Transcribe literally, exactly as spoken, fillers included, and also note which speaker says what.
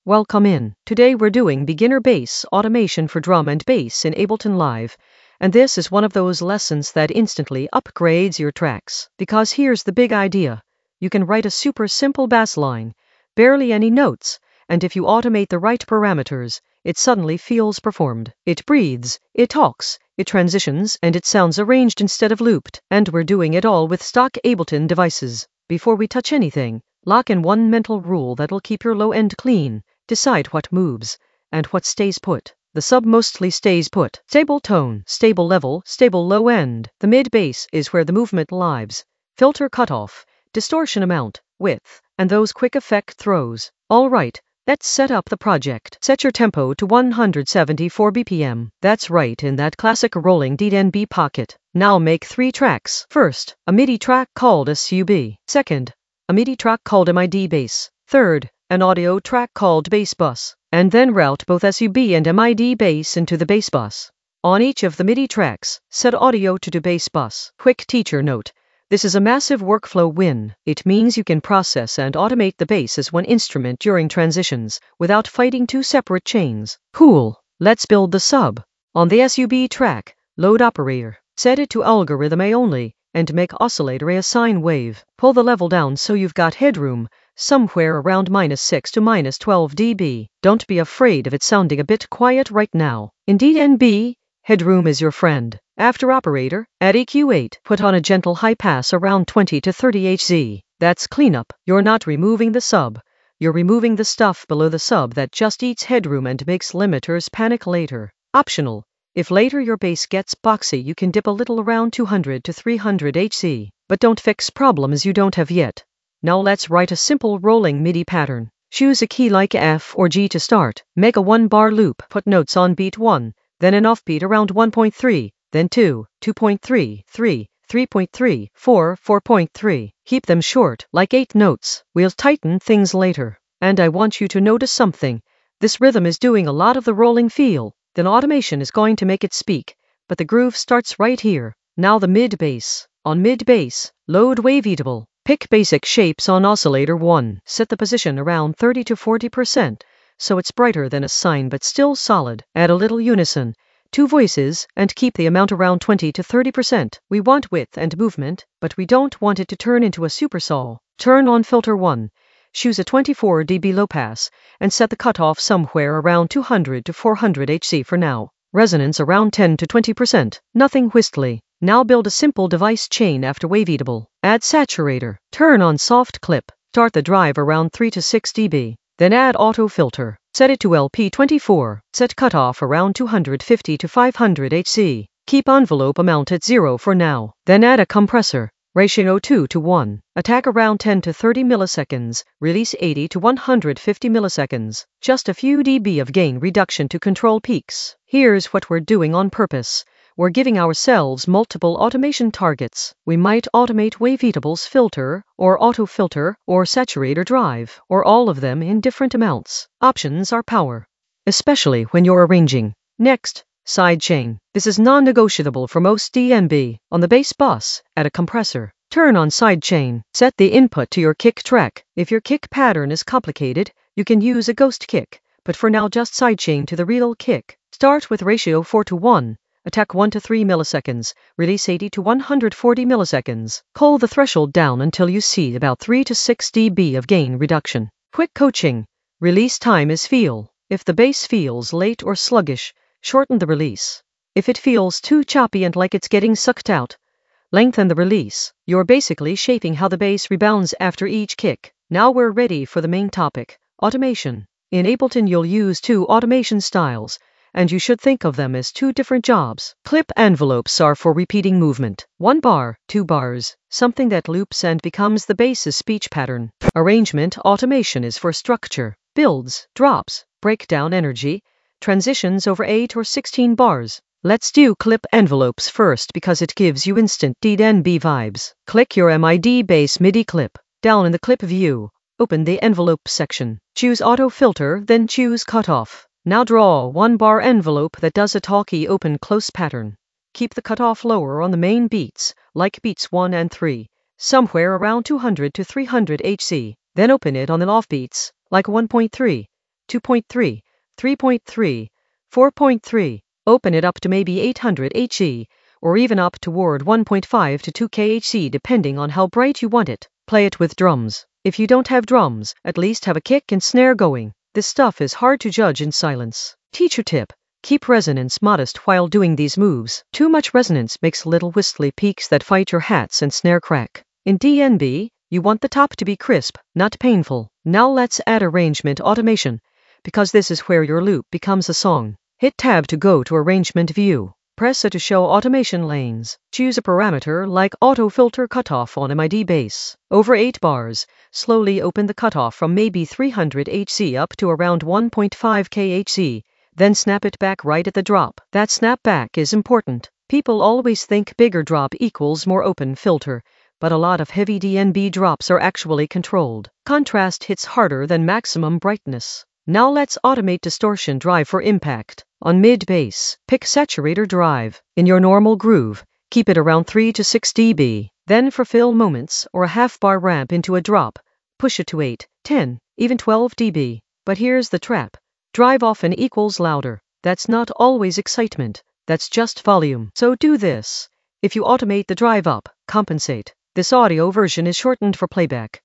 Speaker 1: Welcome in. Today we're doing beginner bass automation for drum and bass in Ableton Live. And this is one of those lessons that instantly upgrades your tracks. Because here's the big idea. You can write a super simple bass line, barely any notes, and if you automate the right parameters, it suddenly feels performed. It breathes, it talks, it transitions, and it sounds arranged instead of looped. And we're doing it all with stock Ableton devices. Before we touch anything, lock in one mental rule that'll keep your low end clean. Decide what moves and what stays put. The sub mostly stays put. Stable tone, stable level, stable low end. The mid bass is where the movement lives. Filter cutoff, distortion amount, width, and those quick effect throws. All right, let's set up the project. Set your tempo to one hundred seventy-four B P M. That's right, in that classic rolling D N B pocket. Now make three tracks. First, a MIDI track called S U B. Second, a MIDI track called M I D bass. Third, an audio track called bass bus, and then route both S U B and M I D bass into the bass bus. On each of the MIDI tracks, set audio to the bass bus. Quick teacher note. This is a massive workflow win. It means you can process and automate the bass as one instrument during transitions, without fighting two separate chains. Cool. Let's build the sub. On the S U B track, load operator. Set it to algorithm A only, and make oscillator A a sine wave. Pull the level down so you've got headroom, somewhere around minus six to minus twelve dB. Don't be afraid of it sounding a bit quiet right now. In D N B, headroom is your friend. After operator, add E Q eight. Put on a gentle high pass around twenty to thirty hertz. That's cleanup. You're not removing the sub. You're removing the stuff below the sub that just eats headroom and makes limiters panic later. Optional. If later your bass gets boxy, you can dip a little around two hundred to three hundred hertz. But don't fix problems you don't have yet. Now let's write a simple rolling MIDI pattern. Choose a key like F or G to start. Make a one-bar loop. Put notes on beat one, then an offbeat around one point three, then two, two point three, three, three point three, four, four point three. Keep them short, like eight notes. We'll tighten things later. And I want you to notice something. This rhythm is doing a lot of the rolling feel. Then automation is going to make it speak. But the groove starts right here. Now the mid bass. On mid bass, load waveatable. Pick basic shapes on oscillator one. Set the position around thirty to forty percent, so it's brighter than a sine but still solid. Add a little unison, two voices, and keep the amount around twenty to thirty percent. We want width and movement, but we don't want it to turn into a supersaw. Turn on filter one. Choose a twenty-four decibel low pass, and set the cutoff somewhere around two hundred to four hundred hertz for now. Resonance around ten to twenty percent. Nothing whistly. Now build a simple device chain after waveatable. Add saturator. Turn on soft clip. Start the drive around three to six decibels. Then add auto filter. Set it to L P twenty-four. Set cutoff around two hundred fifty to five hundred hertz. Keep envelope amount at zero for now. Then add a compressor. Ratio two to one. Attack around ten to thirty milliseconds. Release eighty to one hundred fifty milliseconds. Just a few dB of gain reduction to control peaks. Here's what we're doing on purpose. We're giving ourselves multiple automation targets. We might automate waveatable's filter, or auto filter, or saturator drive, or all of them in different amounts. Options are power, especially when you're arranging. Next, sidechain. This is non-negotiable for most D N B. On the bass bus, add a compressor. Turn on sidechain. Set the input to your kick track. If your kick pattern is complicated, you can use a ghost kick, but for now just sidechain to the real kick. Start with ratio four to one. Attack one to three milliseconds, release eighty to one hundred forty milliseconds. Call the threshold down until you see about three to six dB of gain reduction. Quick coaching. Release time is feel. If the bass feels late or sluggish, shorten the release. If it feels too choppy and like it's getting sucked out, lengthen the release. You're basically shaping how the bass rebounds after each kick. Now we're ready for the main topic, automation. In Ableton you'll use two automation styles, and you should think of them as two different jobs. Clip envelopes are for repeating movement. One bar, two bars, something that loops and becomes the bass's speech pattern. Arrangement automation is for structure, builds, drops, breakdown energy, transitions over eight or sixteen bars. Let's do clip envelopes first because it gives you instant D N B vibes. Click your M I D bass MIDI clip. Down in the clip view, open the envelope section. Choose auto filter, then choose cutoff. Now draw one bar envelope that does a talkie open close pattern. Keep the cutoff lower on the main beats, like beats one and three, somewhere around two hundred to three hundred hertz. Then open it on the offbeats, like one point three, two point three, three point three, four point three. Open it up to maybe eight hundred hertz, or even up toward one point five to two kilohertz depending on how bright you want it. Play it with drums. If you don't have drums, at least have a kick and snare going. This stuff is hard to judge in silence. Teacher tip: keep resonance modest while doing these moves. Too much resonance makes little whistly peaks that fight your hats and snare crack. In D N B, you want the top to be crisp, not painful. Now let's add arrangement automation, because this is where your loop becomes a song. Hit Tab to go to Arrangement View. Press it to show automation lanes. Choose a parameter like Auto Filter Cutoff on M I D bass. Over eight bars, slowly open the cutoff from maybe three hundred hertz up to around one point five kilohertz, then snap it back right at the drop. That snap back is important. People always think bigger drop equals more open filter, but a lot of heavy D N B drops are actually controlled. Contrast hits harder than maximum brightness. Now let's automate distortion drive for impact. On mid bass, pick saturator drive. In your normal groove, keep it around three to six decibels. Then for fill moments or a half bar ramp into a drop, push it to eight, ten, even twelve decibels. But here's the trap. Drive often equals louder. That's not always excitement. That's just volume. So do this. If you automate the drive up, compensate. This audio version is shortened for playback.